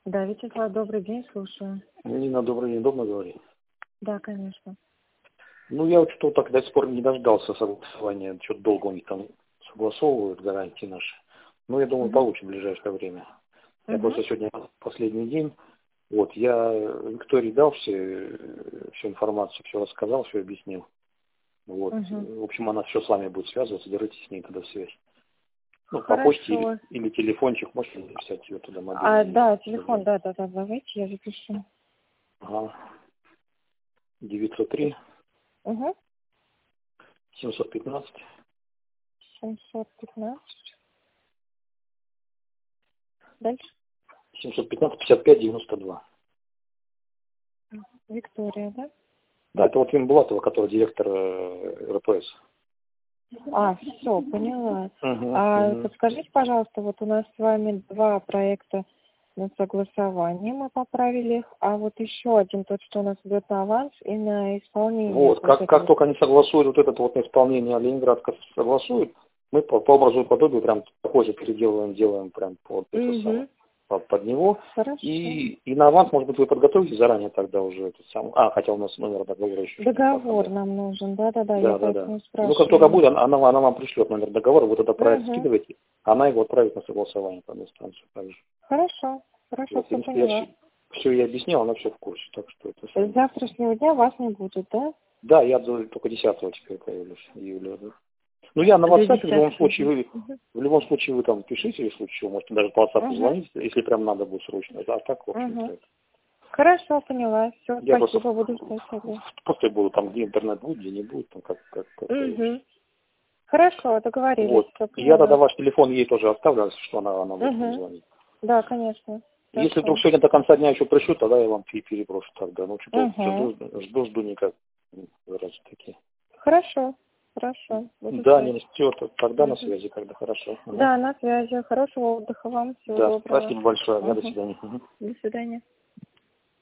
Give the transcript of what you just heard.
Да, Вячеслав, добрый день, слушаю. Нина, добрый день, удобно говорить? Да, конечно. Ну, я вот что-то так до сих пор не дождался согласования. Что-то долго у них там согласовывают гарантии наши. Ну, я думаю, Угу. получим в ближайшее время. Я Угу. просто сегодня последний день. Вот, я Виктории дал всю информацию, все рассказал, все объяснил. Вот. Угу. В общем, она все с вами будет связываться, держитесь с ней тогда связь. Ну, по почте Хорошо. или телефончик, можете написать ее туда мобильный. Да, телефон, да, давайте я запишу. Ага. 903 Угу. 715 715. Дальше. 715 55 92. Виктория, да? Да, это вот Винблатова, который директор РПС. Все, поняла. Угу. Подскажите, пожалуйста, вот у нас с вами два проекта на согласование, мы поправили их, а вот еще один, тот, что у нас идет на аванс и на исполнение. Вот, как только они согласуют вот это вот на исполнение, Ленинградка согласует, мы по образу и подобию прям такой же делаем прям под это самое, под него. Хорошо. И на аванс, может быть, вы подготовите заранее тогда уже этот самый. Хотя у нас номер договора еще. Договор нам нужен, да, я поэтому спрашиваю. Ну, как только будет, она вам пришлет номер договора, вы тогда проект скидываете, она его отправит на согласование по инстанции также. Хорошо, Вот, все поняла. все я объяснял, она все в курсе, так что это... С завтрашнего дня вас не будет, да? Да, я только 10-го теперь появлюсь, июля, да. Ну, я на WhatsApp в любом случае вы там пишите, если что, можете даже по WhatsApp звонить, если прям надо будет срочно. А так, в общем-то. Хорошо, поняла. Все, Я спасибо, буду ждать. просто буду там, где интернет будет, где не будет, там как. Хорошо, договорились. Вот. Я тогда ваш телефон ей тоже оставлю, если что, она будет звонить. Да, конечно. Если вдруг сегодня до конца дня еще пришлю, тогда я вам переброшу тогда. Ну, что-то жду никак. Раз такие. Хорошо. Да, не все, тогда на связи, когда хорошо. Да, на связи. Хорошего отдыха вам. Всего доброго. Спасибо большое. До свидания. До свидания.